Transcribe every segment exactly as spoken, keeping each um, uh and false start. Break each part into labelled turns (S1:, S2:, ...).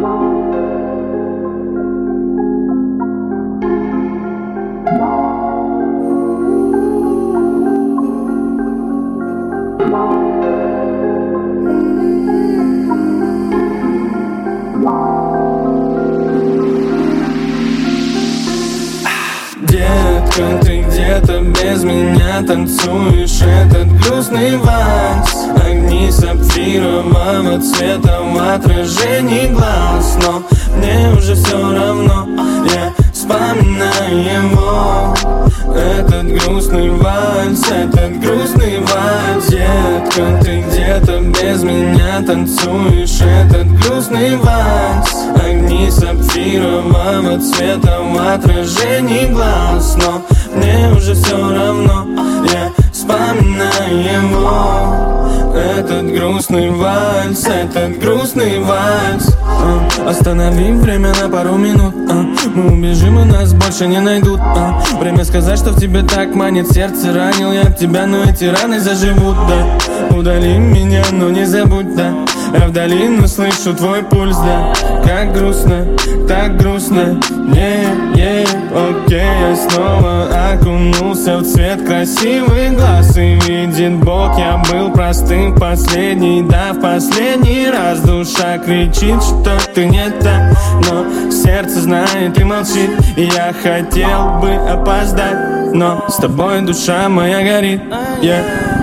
S1: Детка, ты где-то без меня танцуешь этот грустный вальс. Огни сапфирового цвета в отражении глаз. Но мне уже все равно, я вспоминаю его. Этот грустный вальс, этот грустный вальс. Детка, ты где-то без меня танцуешь этот грустный вальс. Огни сапфирового цвета в отражении глаз. Но мне уже все равно, я вспоминаю его. Этот грустный вальс, этот грустный вальс. а, Останови время на пару минут, а, мы убежим и нас больше не найдут, а, время сказать, что в тебе так манит сердце. Ранил я тебя, но эти раны заживут, да. Удали меня, но не забудь, да. Я вдали, но слышу твой пульс, да. Как грустно, так грустно. Не, не, окей, я снова окунулся в цвет красивых глаз. И видит Бог, я был простым в последний, да, в последний раз. Душа кричит, что ты не та, но сердце знает и молчит. И я хотел бы опоздать, но с тобой душа моя горит, yeah.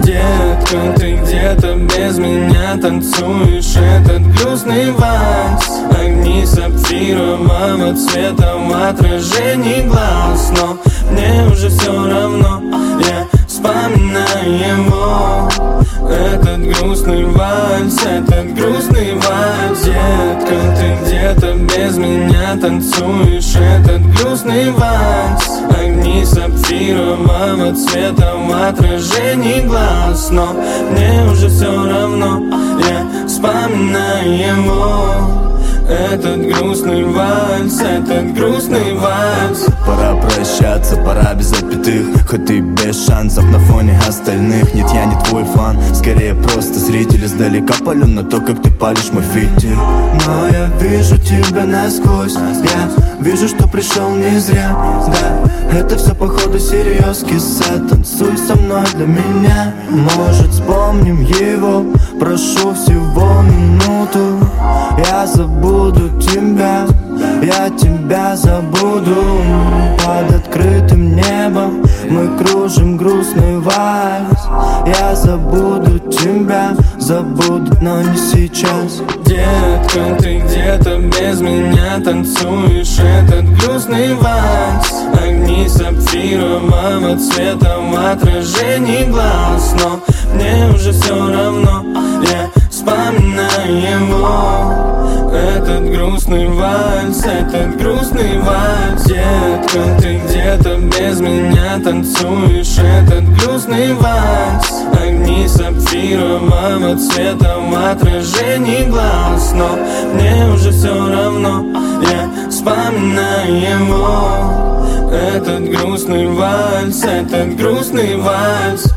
S1: Детка, ты где-то без меня танцуешь этот грустный вальс. Огни сапфирового цвета в отражении глаз. Но мне уже все равно, я вспоминаю его. Этот грустный вальс, этот грустный вальс. Детка, ты где-то без меня танцуешь этот грустный вальс. Огни сапфирового цвета в отражении глаз. Но мне уже все равно, я вспоминаю его. Этот грустный вальс, этот грустный вальс.
S2: Пора прощаться, пора без запятых. Хоть ты без шансов на фоне остальных. Нет, я не твой фан, скорее просто зритель. Издалека палю на то, как ты палишь мой фитиль. Но я вижу тебя насквозь. Я вижу, что пришел не зря. Да, это все походу серьез, киса. Танцуй со мной для меня. Может, вспомним его. Прошу всего минуту. Я забуду тебя, я тебя забуду. Под открытым небом мы кружим грустный вальс. Я забуду тебя, забуду, но не сейчас.
S1: Детка, ты где-то без меня танцуешь этот грустный вальс. Огни сапфирового цвета в отражении глаз. Но мне уже все равно, я вспоминаю его. Этот грустный вальс, этот грустный вальс. Детка, ты где-то без меня танцуешь этот грустный вальс. Огни сапфирового цвета в отражении глаз. Но мне уже все равно, я вспоминаю его. Этот грустный вальс, этот грустный вальс.